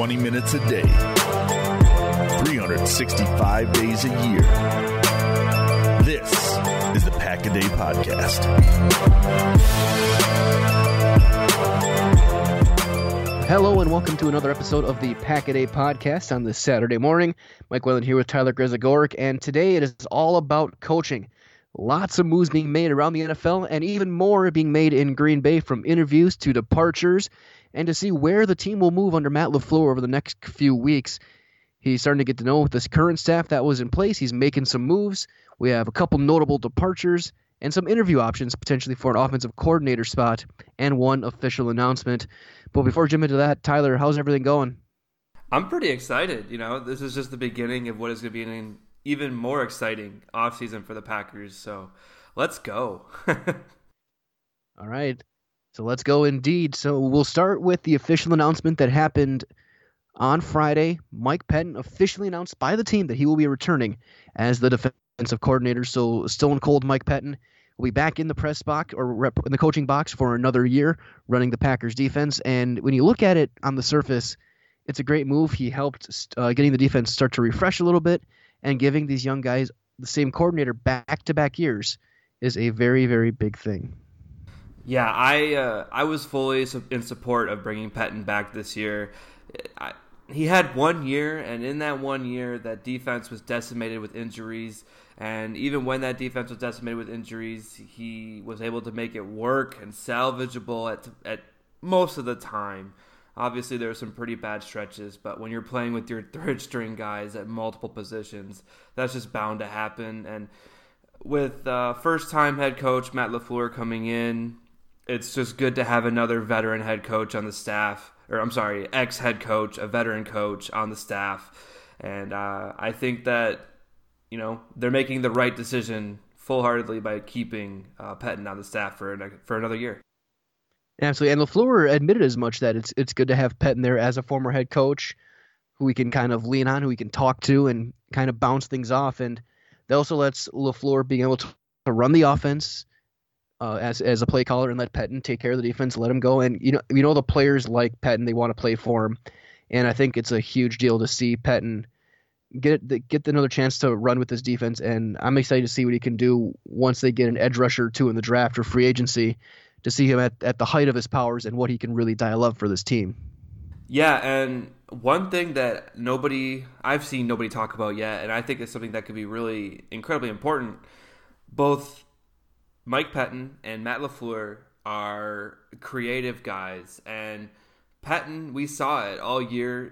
20 minutes a day, 365 days a year. This is the Pack-A-Day Podcast. Hello and welcome to another episode of the Pack-A-Day Podcast on this Saturday morning. Mike Whalen here with Tyler Grezagoric, and today it is all about coaching. Lots of moves being made around the NFL, and even more being made in Green Bay, from interviews to departures, and to see where the team will move under Matt LaFleur over the next few weeks. He's starting to get to know this current staff that was in place. He's making some moves. We have a couple notable departures and some interview options potentially for an offensive coordinator spot and one official announcement. But before we jump into that, Tyler, how's everything going? I'm pretty excited. This is just the beginning of what is going to be an even more exciting offseason for the Packers. So let's go. All right. So let's go indeed. So we'll start with the official announcement that happened on Friday. Mike Pettine officially announced by the team that he will be returning as the defensive coordinator. So stone cold Mike Pettine will be back in the press box or in the coaching box for another year running the Packers defense. And when you look at it on the surface, it's a great move. He helped getting the defense start to refresh a little bit, and giving these young guys the same coordinator back-to-back years is a very, very big thing. Yeah, I was fully in support of bringing Pettine back this year. He had 1 year, and in that 1 year, that defense was decimated with injuries. And even when that defense was decimated with injuries, he was able to make it work and salvageable at most of the time. Obviously, there were some pretty bad stretches, but when you're playing with your third-string guys at multiple positions, that's just bound to happen. And with first-time head coach Matt LaFleur coming in, it's just good to have another veteran head coach on the staff. Ex-head coach, a veteran coach on the staff. And I think that, they're making the right decision full-heartedly by keeping Pettine on the staff for another year. Absolutely, and LaFleur admitted as much, that it's good to have Pettine there as a former head coach who we can kind of lean on, who we can talk to and kind of bounce things off. And that also lets LaFleur being able to run the offense as a play caller and let Pettine take care of the defense, let him go. And the players like Pettine, they want to play for him. And I think it's a huge deal to see Pettine get another chance to run with this defense. And I'm excited to see what he can do once they get an edge rusher or two in the draft or free agency, to see him at the height of his powers and what he can really dial up for this team. Yeah, and one thing that I've seen nobody talk about yet, and I think it's something that could be really incredibly important, both Mike Pettine and Matt LaFleur are creative guys. And Pettine, we saw it all year,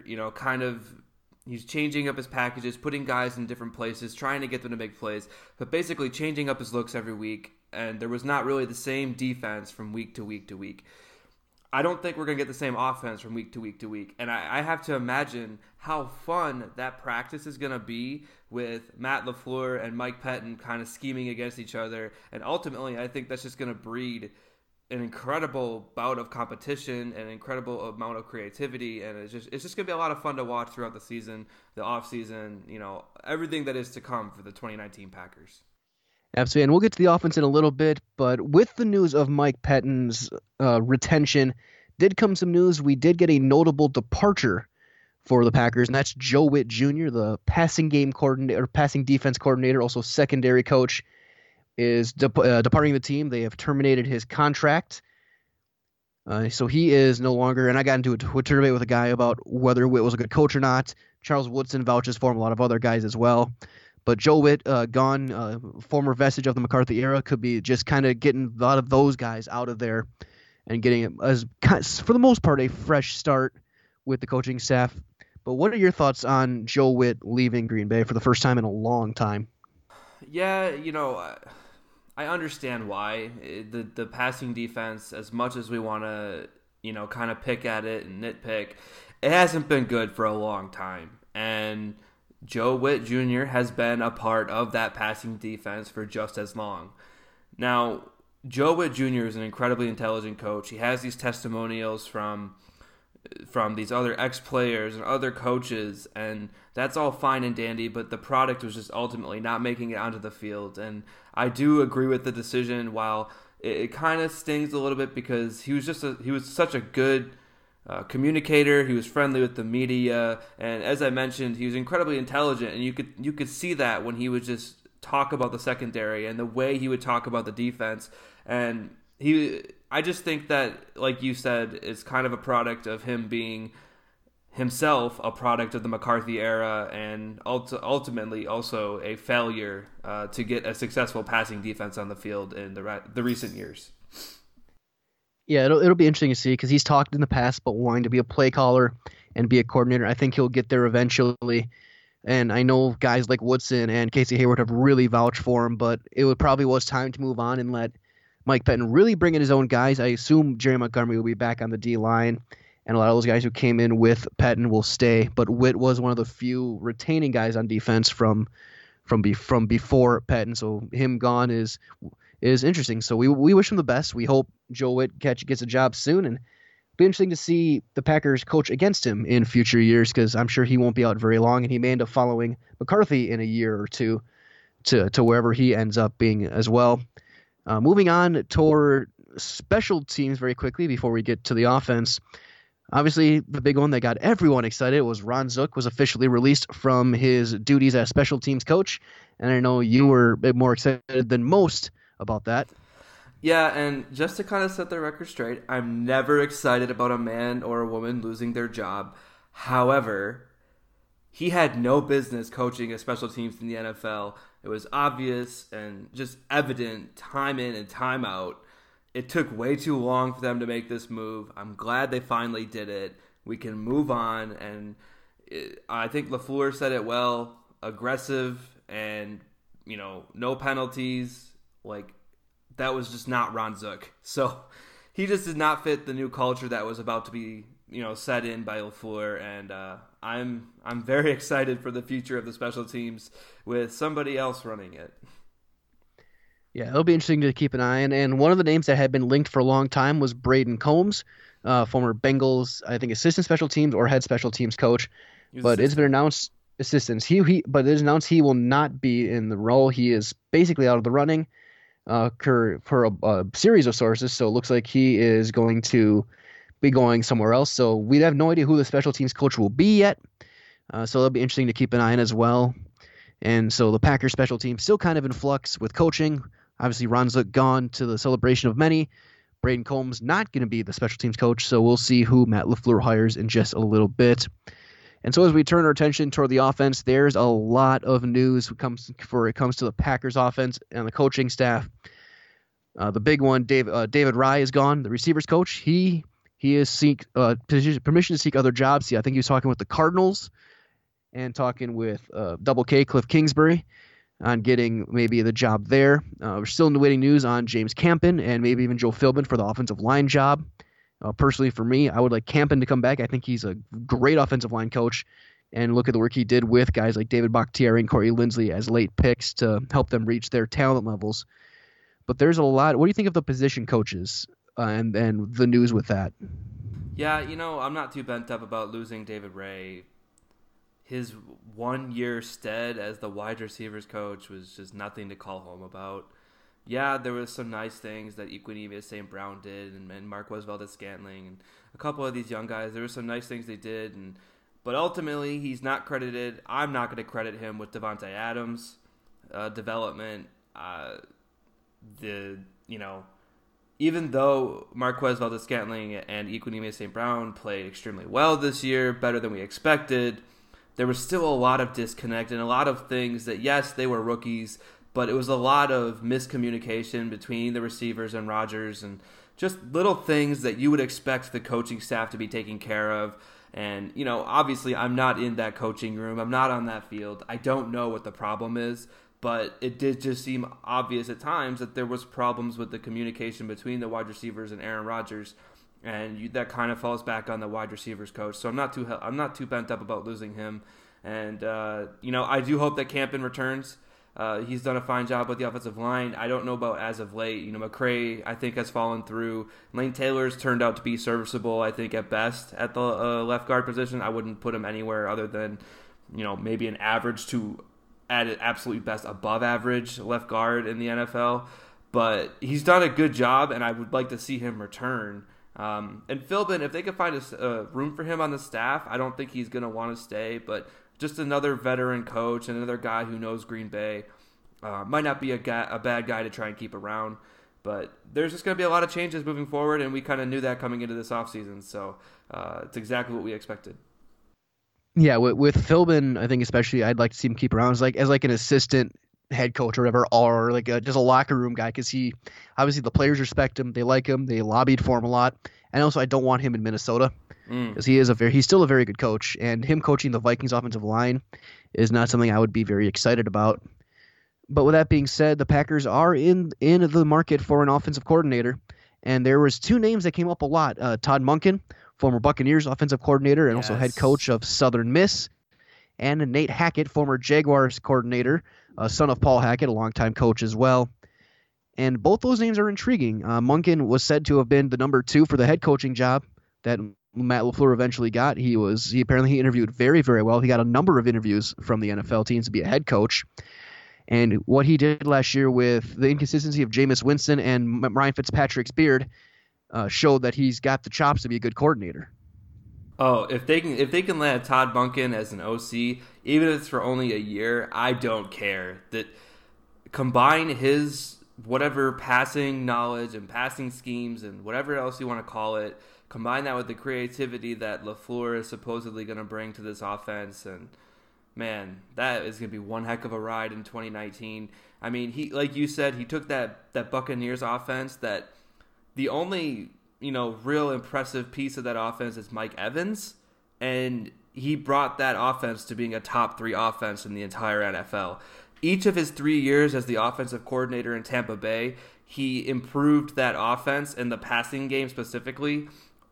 he's changing up his packages, putting guys in different places, trying to get them to make plays, but basically changing up his looks every week. And there was not really the same defense from week to week to week. I don't think we're going to get the same offense from week to week to week. And I have to imagine how fun that practice is going to be with Matt LaFleur and Mike Pettine kind of scheming against each other. And ultimately, I think that's just going to breed an incredible bout of competition, an incredible amount of creativity. And it's just going to be a lot of fun to watch throughout the season, the offseason, everything that is to come for the 2019 Packers. Absolutely, and we'll get to the offense in a little bit, but with the news of Mike Pettine's retention, did come some news. We did get a notable departure for the Packers, and that's Joe Whitt Jr., the passing game coordinator, passing defense coordinator, also secondary coach, is departing the team. They have terminated his contract, so he is no longer. And I got into a Twitter debate with a guy about whether Whitt was a good coach or not. Charles Woodson vouches for him, a lot of other guys as well. But Joe Whitt, gone, former vestige of the McCarthy era, could be just kind of getting a lot of those guys out of there and getting, for the most part, a fresh start with the coaching staff. But what are your thoughts on Joe Whitt leaving Green Bay for the first time in a long time? Yeah, I understand why. The passing defense, as much as we want to, kind of pick at it and nitpick, it hasn't been good for a long time. And Joe Whitt Jr. has been a part of that passing defense for just as long. Now, Joe Whitt Jr. is an incredibly intelligent coach. He has these testimonials from these other ex-players and other coaches, and that's all fine and dandy, but the product was just ultimately not making it onto the field. And I do agree with the decision, while it kind of stings a little bit, because he was such a good communicator. He was friendly with the media, and as I mentioned, he was incredibly intelligent. And you could see that when he would just talk about the secondary and the way he would talk about the defense. And I just think that, like you said, is kind of a product of him being himself a product of the McCarthy era, and ultimately also a failure to get a successful passing defense on the field in the recent years. Yeah, it'll be interesting to see because he's talked in the past about wanting to be a play caller and be a coordinator. I think he'll get there eventually. And I know guys like Woodson and Casey Hayward have really vouched for him, but probably was time to move on and let Mike Pettine really bring in his own guys. I assume Jerry Montgomery will be back on the D-line, and a lot of those guys who came in with Pettine will stay. But Witt was one of the few retaining guys on defense from before Pettine, so him gone is interesting. So we wish him the best. We hope Joe Witt gets a job soon, and it'll be interesting to see the Packers coach against him in future years because I'm sure he won't be out very long, and he may end up following McCarthy in a year or two to wherever he ends up being as well. Moving on toward special teams very quickly before we get to the offense. Obviously, the big one that got everyone excited was Ron Zook was officially released from his duties as special teams coach, and I know you were a bit more excited than most about that. Yeah, and just to kind of set the record straight, I'm never excited about a man or a woman losing their job. However, he had no business coaching a special teams in the NFL. It was obvious and just evident time in and time out. It took way too long for them to make this move. I'm glad they finally did it. We can move on, and I think LaFleur said it well, aggressive and, no penalties. Like, that was just not Ron Zook. So he just did not fit the new culture that was about to be, set in by LaFleur, and I'm very excited for the future of the special teams with somebody else running it. Yeah, it'll be interesting to keep an eye on. And one of the names that had been linked for a long time was Braden Combs, former Bengals, I think, assistant special teams or head special teams coach. But it's been announced assistants. But it is announced he will not be in the role. He is basically out of the running for a series of sources. So it looks like he is going to be going somewhere else. So we have no idea who the special teams coach will be yet. So it'll be interesting to keep an eye on as well. And so the Packers special team still kind of in flux with coaching. Obviously, Ron Zook gone to the celebration of many. Braden Combs not going to be the special teams coach, so we'll see who Matt LaFleur hires in just a little bit. And so as we turn our attention toward the offense, there's a lot of news when it comes to the Packers offense and the coaching staff. The big one, David Rye is gone, the receivers coach. He is seek permission to seek other jobs. I think he was talking with the Cardinals and talking with Double K, Cliff Kingsbury, on getting maybe the job there. We're still waiting news on James Campen and maybe even Joe Philbin for the offensive line job. Personally, for me, I would like Campen to come back. I think he's a great offensive line coach. And look at the work he did with guys like David Bakhtiari and Corey Linsley as late picks to help them reach their talent levels. But there's a lot. What do you think of the position coaches and the news with that? Yeah, I'm not too bent up about losing David Ray. His 1 year stead as the wide receivers coach was just nothing to call home about. Yeah, there was some nice things that Equanimeous St. Brown did and Marquez Valdes-Scantling and a couple of these young guys. There were some nice things they did, but ultimately he's not credited. I'm not going to credit him with Devontae Adams' development. Even though Marquez Valdes-Scantling and Equanimeous St. Brown played extremely well this year, better than we expected, there was still a lot of disconnect and a lot of things that, yes, they were rookies, but it was a lot of miscommunication between the receivers and Rodgers and just little things that you would expect the coaching staff to be taking care of. And, obviously I'm not in that coaching room. I'm not on that field. I don't know what the problem is, but it did just seem obvious at times that there was problems with the communication between the wide receivers and Aaron Rodgers. And that kind of falls back on the wide receivers coach. So I'm not too bent up about losing him. And, I do hope that Campen returns. He's done a fine job with the offensive line. I don't know about as of late. McCray, I think, has fallen through. Lane Taylor's turned out to be serviceable, I think, at best at the left guard position. I wouldn't put him anywhere other than, maybe an average to at absolute best above average left guard in the NFL. But he's done a good job, and I would like to see him return. And Philbin, if they could find a room for him on the staff, I don't think he's going to want to stay. But just another veteran coach and another guy who knows Green Bay might not be a bad guy to try and keep around. But there's just going to be a lot of changes moving forward, and we kind of knew that coming into this offseason. So it's exactly what we expected. Yeah, with Philbin, I think especially I'd like to see him keep around as like an assistant head coach or whatever, or like just a locker room guy, because he obviously the players respect him, they like him, they lobbied for him a lot, and also I don't want him in Minnesota because he's still a very good coach, and him coaching the Vikings offensive line is not something I would be very excited about. But with that being said, the Packers are in the market for an offensive coordinator, and there was two names that came up a lot: Todd Monken, former Buccaneers offensive coordinator and also head coach of Southern Miss, and Nate Hackett, former Jaguars coordinator, son of Paul Hackett, a longtime coach as well. And both those names are intriguing. Monken was said to have been the number 2 for the head coaching job that Matt LaFleur eventually got. He apparently interviewed very, very well. He got a number of interviews from the NFL teams to be a head coach. And what he did last year with the inconsistency of Jameis Winston and Ryan Fitzpatrick's beard showed that he's got the chops to be a good coordinator. Oh, if they can land Todd Monken as an OC, even if it's for only a year, I don't care. That combine his whatever passing knowledge and passing schemes and whatever else you want to call it, combine that with the creativity that LaFleur is supposedly going to bring to this offense, and man, that is going to be one heck of a ride in 2019. I mean, he, like you said, he took that Buccaneers offense that the only real impressive piece of that offense is Mike Evans, and he brought that offense to being a top 3 offense in the entire NFL. Each of his 3 years as the offensive coordinator in Tampa Bay, he improved that offense and the passing game specifically.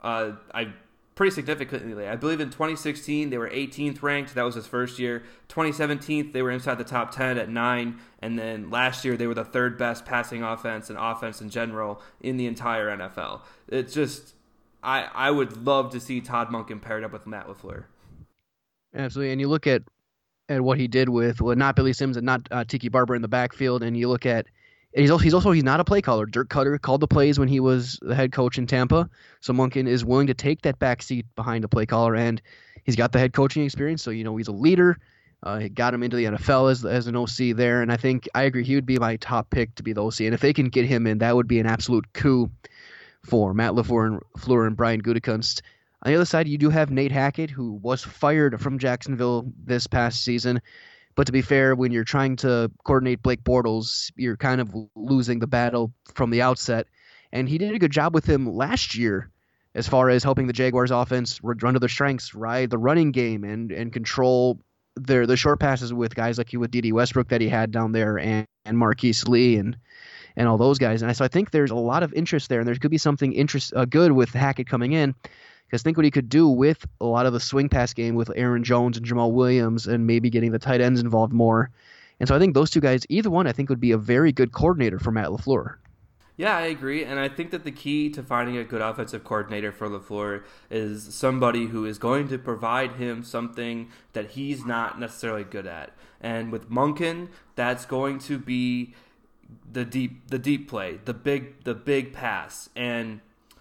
Pretty significantly. I believe in 2016 they were 18th ranked. That was his first year. 2017 they were inside the top 10 at 9, and then last year they were the 3rd best passing offense and offense in general in the entire NFL. It's just I would love to see Todd Monken paired up with Matt LaFleur. Absolutely, and you look at what he did with not Billy Sims and not Tiki Barber in the backfield, and you look at he's not a play caller. Dirk Cutter called the plays when he was the head coach in Tampa. So Monken is willing to take that back seat behind the play caller, and he's got the head coaching experience. So he's a leader. He got him into the NFL as an OC there, and I agree he would be my top pick to be the OC. And if they can get him in, that would be an absolute coup for Matt LaFleur and Brian Gutekunst. On the other side, you do have Nate Hackett, who was fired from Jacksonville this past season. But to be fair, when you're trying to coordinate Blake Bortles, you're kind of losing the battle from the outset. And he did a good job with him last year as far as helping the Jaguars offense run to their strengths, ride the running game, and control the short passes with guys like with D.D. Westbrook that he had down there and Marquise Lee and all those guys. And so I think there's a lot of interest there, and there could be something good with Hackett coming in. Because think what he could do with a lot of the swing pass game with Aaron Jones and Jamal Williams and maybe getting the tight ends involved more. And so I think those two guys, either one, I think would be a very good coordinator for Matt LaFleur. Yeah, I agree. And I think that the key to finding a good offensive coordinator for LaFleur is somebody who is going to provide him something that he's not necessarily good at. And with Monken, that's going to be the deep play, the big pass. And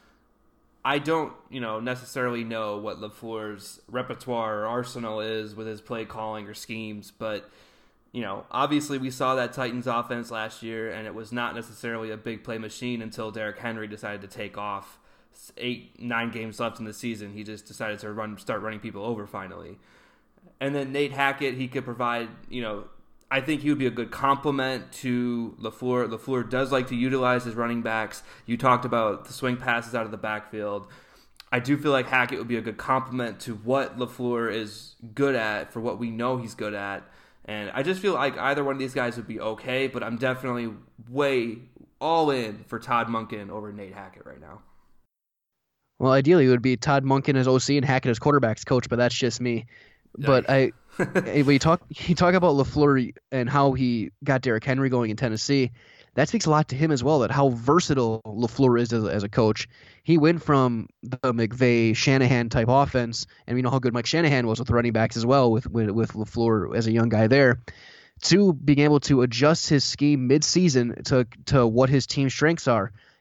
I don't, necessarily know what LaFleur's repertoire or arsenal is with his play calling or schemes, but, obviously we saw that Titans offense last year, and it was not necessarily a big play machine until Derrick Henry decided to take off. 8-9 games left in the season, he just decided to start running people over finally. And then Nate Hackett, he could provide, I think he would be a good complement to LaFleur. LaFleur does like to utilize his running backs. You talked about the swing passes out of the backfield. I do feel like Hackett would be a good complement to what LaFleur is good at for what we know he's good at. And I just feel like either one of these guys would be okay, but I'm definitely way all in for Todd Monken over Nate Hackett right now. Well, ideally it would be Todd Monken as OC and Hackett as quarterbacks coach, but that's just me. But when you talk about LaFleur and how he got Derrick Henry going in Tennessee, that speaks a lot to him as well, that how versatile LaFleur is as a coach. He went from the McVay, Shanahan type offense, and we know how good Mike Shanahan was with running backs as well with LaFleur as a young guy there, to being able to adjust his scheme mid-season to what his team's strengths are.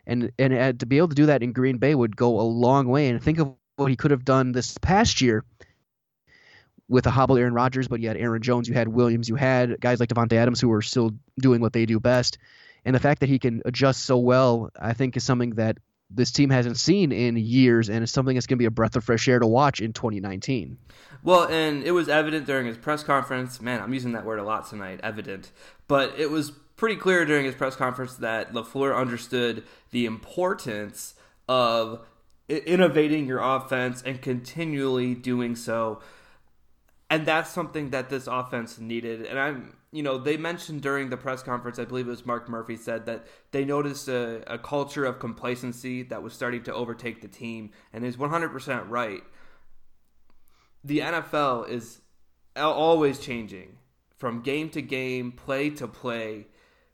And to be able to do that in Green Bay would go a long way. And think of what he could have done this past year with a hobbled Aaron Rodgers, but you had Aaron Jones, you had Williams, you had guys like Devontae Adams who are still doing what they do best. And the fact that he can adjust so well, I think, is something that this team hasn't seen in years, and it's something that's going to be a breath of fresh air to watch in 2019. Well, and it was evident during his press conference. Man, I'm using that word a lot tonight, evident. But it was pretty clear during his press conference that LaFleur understood the importance of innovating your offense and continually doing so. And that's something that this offense needed. And they mentioned during the press conference, I believe it was Mark Murphy said that they noticed a culture of complacency that was starting to overtake the team. And is 100% right. The NFL is always changing from game to game, play to play.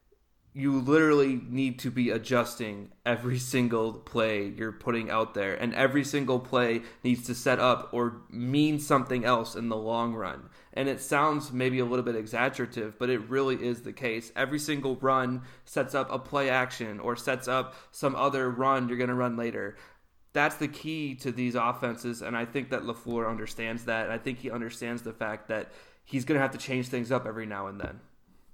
You literally need to be adjusting every single play you're putting out there. And every single play needs to set up or mean something else in the long run. And it sounds maybe a little bit exaggerative, but it really is the case. Every single run sets up a play action or sets up some other run you're going to run later. That's the key to these offenses, and I think that LaFleur understands that. And I think he understands the fact that he's going to have to change things up every now and then.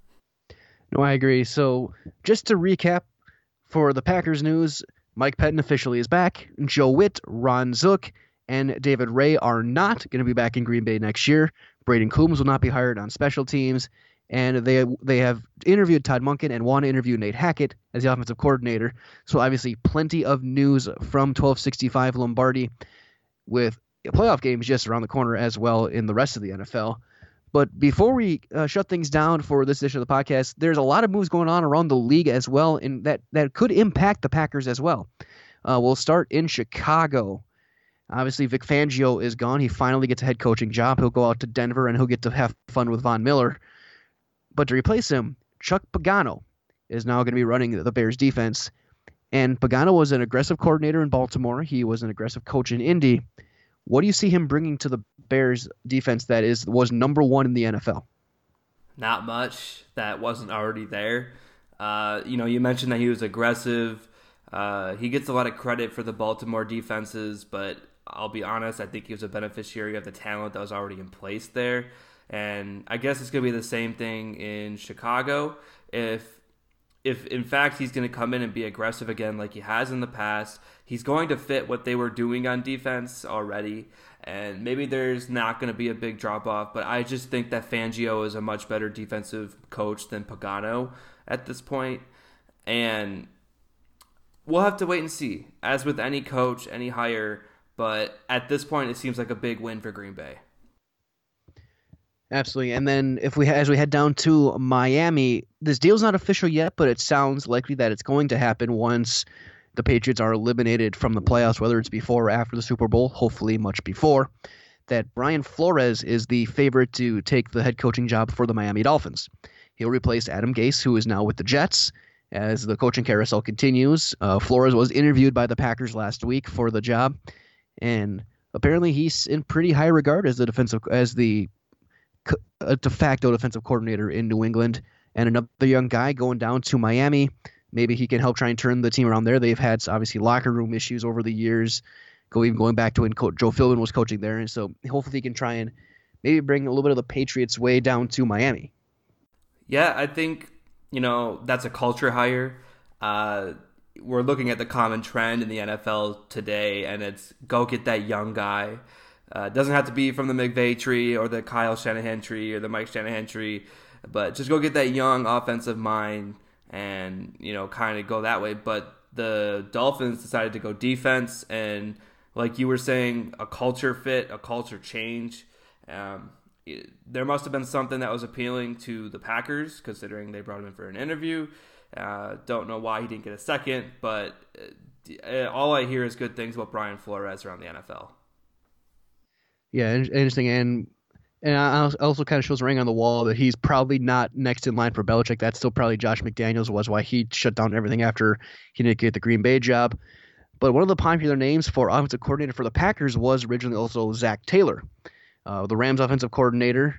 No, I agree. So just to recap for the Packers news, Mike Pettin officially is back. Joe Witt, Ron Zook, and David Ray are not going to be back in Green Bay next year. Braden Coombs will not be hired on special teams. And they have interviewed Todd Monken and want to interview Nate Hackett as the offensive coordinator. So obviously plenty of news from 1265 Lombardi with playoff games just around the corner as well in the rest of the NFL. But before we shut things down for this edition of the podcast, there's a lot of moves going on around the league as well, and that could impact the Packers as well. We'll start in Chicago. Obviously, Vic Fangio is gone. He finally gets a head coaching job. He'll go out to Denver, and he'll get to have fun with Von Miller. But to replace him, Chuck Pagano is now going to be running the Bears defense. And Pagano was an aggressive coordinator in Baltimore. He was an aggressive coach in Indy. What do you see him bringing to the Bears defense that was number one in the NFL? Not much that wasn't already there. You mentioned that he was aggressive. He gets a lot of credit for the Baltimore defenses, but I'll be honest, I think he was a beneficiary of the talent that was already in place there. And I guess it's going to be the same thing in Chicago. If in fact he's going to come in and be aggressive again like he has in the past, he's going to fit what they were doing on defense already. And maybe there's not going to be a big drop-off, but I just think that Fangio is a much better defensive coach than Pagano at this point. And we'll have to wait and see, as with any coach, any hire. But at this point, it seems like a big win for Green Bay. Absolutely. And then as we head down to Miami, this deal's not official yet, but it sounds likely that it's going to happen once the Patriots are eliminated from the playoffs, whether it's before or after the Super Bowl, hopefully much before, that Brian Flores is the favorite to take the head coaching job for the Miami Dolphins. He'll replace Adam Gase, who is now with the Jets, as the coaching carousel continues. Flores was interviewed by the Packers last week for the job, and apparently he's in pretty high regard as the de facto defensive coordinator in New England. And another young guy going down to Miami. Maybe he can help try and turn the team around there. They've had obviously locker room issues over the years, going back to when Joe Philbin was coaching there. And so hopefully he can try and maybe bring a little bit of the Patriots way down to Miami. Yeah, I think, that's a culture hire. We're looking at the common trend in the NFL today, and it's go get that young guy. It doesn't have to be from the McVay tree or the Kyle Shanahan tree or the Mike Shanahan tree, but just go get that young offensive mind and, kind of go that way. But the Dolphins decided to go defense, and like you were saying, a culture fit, a culture change. There must have been something that was appealing to the Packers, considering they brought him in for an interview. Don't know why he didn't get a second, but all I hear is good things about Brian Flores around the NFL. Yeah, interesting. And also kind of shows a ring on the wall that he's probably not next in line for Belichick. That's still probably Josh McDaniels, was why he shut down everything after he didn't get the Green Bay job. But one of the popular names for offensive coordinator for the Packers was originally also Zach Taylor, the Rams offensive coordinator,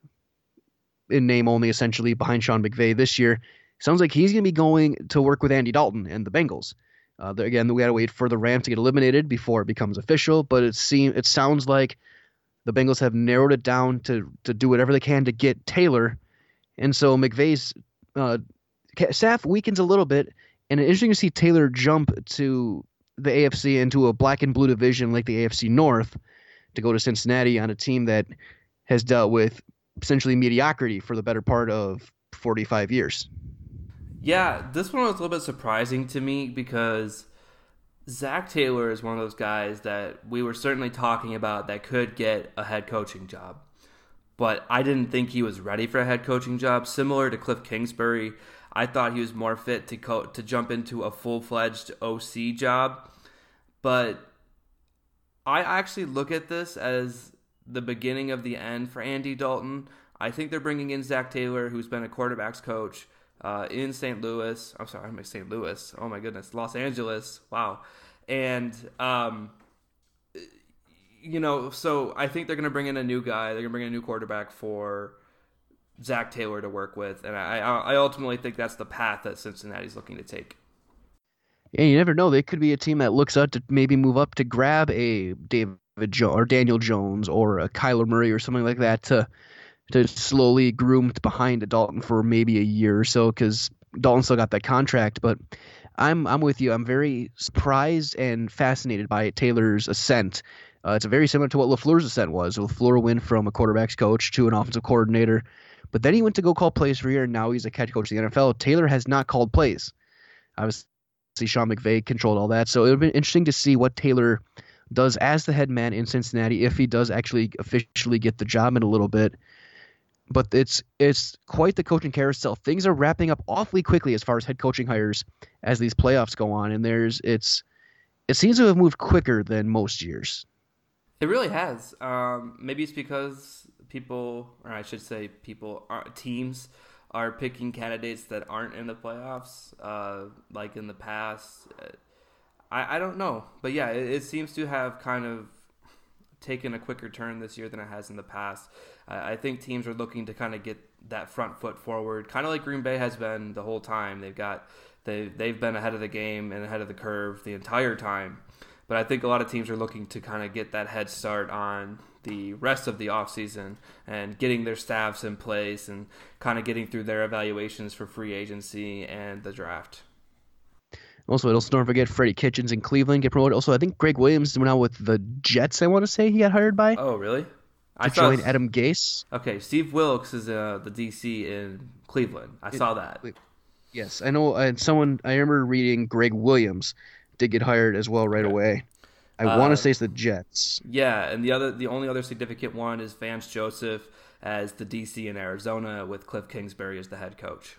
in name only, essentially, behind Sean McVay this year. Sounds like he's going to be going to work with Andy Dalton and the Bengals. Again, we got to wait for the Rams to get eliminated before it becomes official. But it sounds like the Bengals have narrowed it down to do whatever they can to get Taylor, and so McVay's staff weakens a little bit. And it's interesting to see Taylor jump to the AFC into a black and blue division like the AFC North to go to Cincinnati on a team that has dealt with essentially mediocrity for the better part of 45 years. Yeah, this one was a little bit surprising to me because Zach Taylor is one of those guys that we were certainly talking about that could get a head coaching job. But I didn't think he was ready for a head coaching job. Similar to Cliff Kingsbury, I thought he was more fit to jump into a full-fledged OC job. But I actually look at this as the beginning of the end for Andy Dalton. I think they're bringing in Zach Taylor, who's been a quarterbacks coach in St. Louis. I'm sorry, I'm St. Louis. Oh my goodness, Los Angeles. Wow. And so I think they're going to bring in a new guy. They're going to bring in a new quarterback for Zach Taylor to work with, and I ultimately think that's the path that Cincinnati's looking to take. Yeah, you never know. They could be a team that looks out to maybe move up to grab a Daniel Jones or a Kyler Murray or something like that to slowly groom behind Dalton for maybe a year or so, because Dalton still got that contract. But I'm with you. I'm very surprised and fascinated by Taylor's ascent. It's very similar to what LaFleur's ascent was. LaFleur went from a quarterback's coach to an offensive coordinator, but then he went to go call plays for a year, and now he's a head coach of the NFL. Taylor has not called plays. Obviously, Sean McVay controlled all that, so it'll be interesting to see what Taylor does as the head man in Cincinnati, if he does actually officially get the job in a little bit. But it's quite the coaching carousel. Things are wrapping up awfully quickly as far as head coaching hires as these playoffs go on, and it seems to have moved quicker than most years. It really has. Maybe it's because teams are picking candidates that aren't in the playoffs, like in the past. I don't know. But yeah, it seems to have kind of taken a quicker turn this year than it has in the past. I think teams are looking to kind of get that front foot forward, kind of like Green Bay has been the whole time. They've been ahead of the game and ahead of the curve the entire time. But I think a lot of teams are looking to kind of get that head start on the rest of the offseason and getting their staffs in place and kind of getting through their evaluations for free agency and the draft. Also, don't forget Freddie Kitchens in Cleveland get promoted. Also, I think Greg Williams went out with the Jets, I want to say he got hired by. Oh, really? To join Adam Gase. Okay, Steve Wilkes is the DC in Cleveland. I saw that. Yes, I know. I remember reading Greg Williams did get hired as well right away. I want to say it's the Jets. Yeah, and the only other significant one is Vance Joseph as the DC in Arizona with Cliff Kingsbury as the head coach.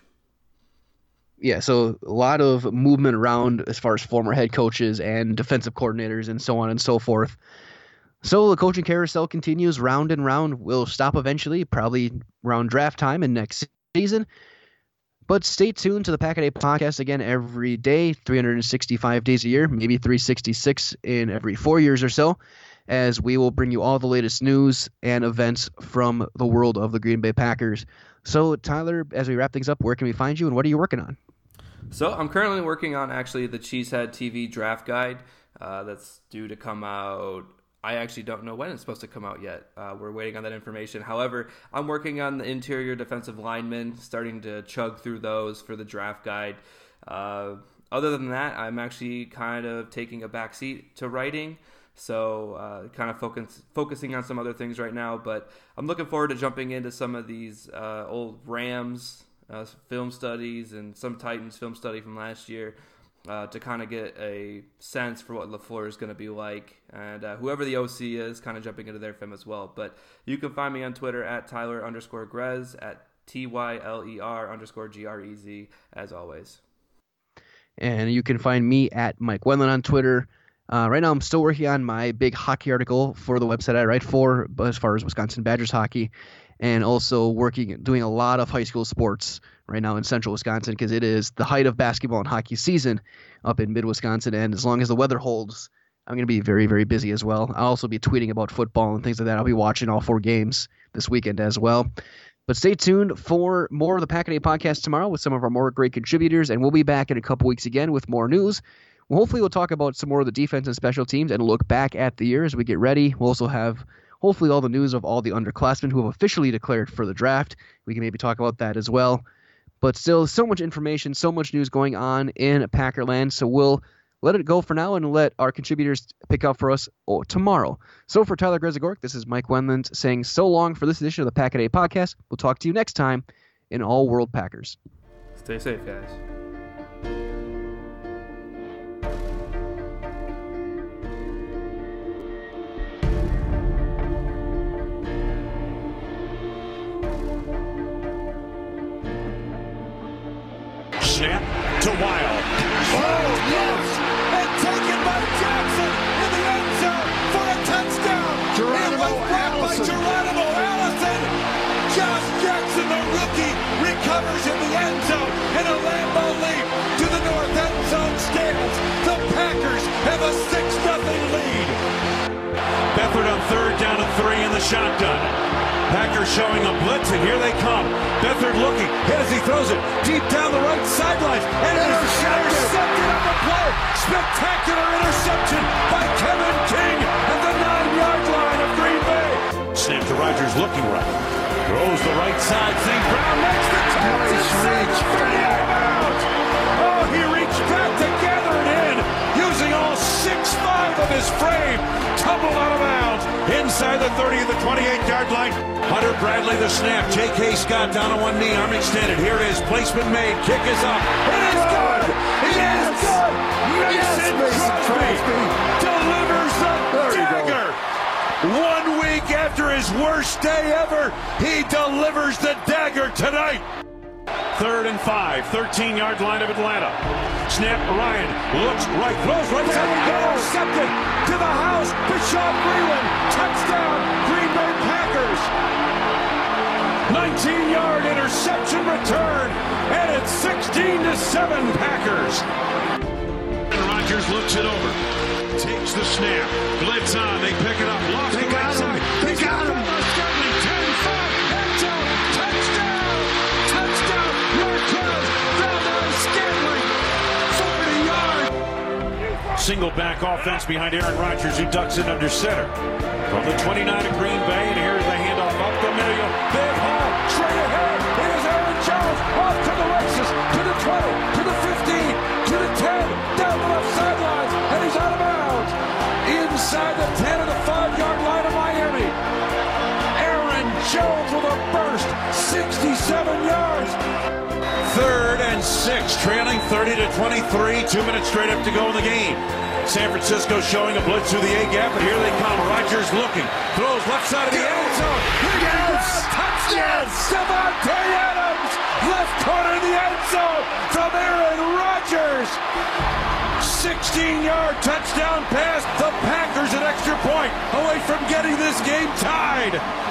Yeah, so a lot of movement around as far as former head coaches and defensive coordinators and so on and so forth. So the coaching carousel continues round and round. Will stop eventually, probably around draft time and next season. But stay tuned to the Pack-A-Day podcast again every day, 365 days a year, maybe 366 in every 4 years or so, as we will bring you all the latest news and events from the world of the Green Bay Packers. So, Tyler, as we wrap things up, where can we find you and what are you working on? So I'm currently working on actually the Cheesehead TV draft guide that's due to come out. I actually don't know when it's supposed to come out yet. We're waiting on that information. However, I'm working on the interior defensive linemen, starting to chug through those for the draft guide. Other than that, I'm actually kind of taking a backseat to writing. So kind of focusing on some other things right now. But I'm looking forward to jumping into some of these old Rams film studies and some Titans film study from last year to kind of get a sense for what LaFleur is going to be like. And whoever the OC is, kind of jumping into their film as well. But you can find me on Twitter at Tyler_Grez, at TYLER_GREZ, as always. And you can find me at Mike Wendland on Twitter. Right now I'm still working on my big hockey article for the website I write for, as far as Wisconsin Badgers hockey, and also doing a lot of high school sports right now in central Wisconsin, because it is the height of basketball and hockey season up in mid-Wisconsin, and as long as the weather holds, I'm going to be very, very busy as well. I'll also be tweeting about football and things like that. I'll be watching all 4 games this weekend as well. But stay tuned for more of the Pack-A-Day podcast tomorrow with some of our more great contributors, and we'll be back in a couple weeks again with more news hopefully we'll talk about some more of the defense and special teams and look back at the year as we get ready. We'll also have hopefully all the news of all the underclassmen who have officially declared for the draft. We can maybe talk about that as well. But still, so much information, so much news going on in Packerland. So we'll let it go for now and let our contributors pick up for us tomorrow. So for Tyler Grezagork, this is Mike Wendland saying so long for this edition of the Pack a Day podcast. We'll talk to you next time in All World Packers. Stay safe, guys. Snap to Wild. Oh, yes! And taken by Jackson in the end zone for a touchdown. Geronimo Allison. Josh Jackson, the rookie, recovers in the end zone in a Lambeau leap to the north end zone scales. The Packers have a 6-0 lead. Beathard on 3rd down and 3 in the shotgun. Packers showing a blitz, and here they come. Beathard looking, hit as he throws it deep down the right sideline, and it is intercepted on the play. Spectacular interception by Kevin King at the 9-yard line of Green Bay. Snap to Rodgers looking right. Throws the right side. St. Brown makes the catch inside the 30-yard out. Oh, he reached back to gather it in, using all 6'5" of his frame. Tumbled out of bounds inside the 30 of the 28-yard line. Hunter Bradley the snap. J.K. Scott down on one knee, arm extended. Here it is. Placement made. Kick is up. It is good. It is good. Mason Crosby delivers the dagger. 1 week after his worst day ever, he delivers the dagger tonight. 3rd and 5, 13-yard line of Atlanta. Snap, Ryan looks right, throws right side, intercepted to the house. Bashaud Breeland, touchdown, Green Bay Packers. 19-yard interception return, and it's 16-7 Packers. And Rodgers looks it over, takes the snap, blitz on, they pick it up, lost the right side. They got him. 10-5, end zone, touchdown, touchdown, Marquez, Valdez Scantling, 40-yard. Single back offense behind Aaron Rodgers, who ducks it under center. From the 29 of Green Bay, and here's the handoff up the middle. Big hole, straight ahead. Here's Aaron Jones, off to the races, to the 20, to the 15, to the 10, down the left sidelines, and he's out of bounds. Inside the 10 of the 5-yard line of Miami. Aaron Jones with a burst, 67 yards. 3rd and 6, trailing 30-23, 2 minutes straight up to go in the game. San Francisco showing a blitz through the A-gap, and here they come. Rodgers looking, throws left side of the end zone. Yes! Touchdown! Davante Adams, left corner of the end zone from Aaron Rodgers. 16-yard touchdown pass. The Packers an extra point away from getting this game tied.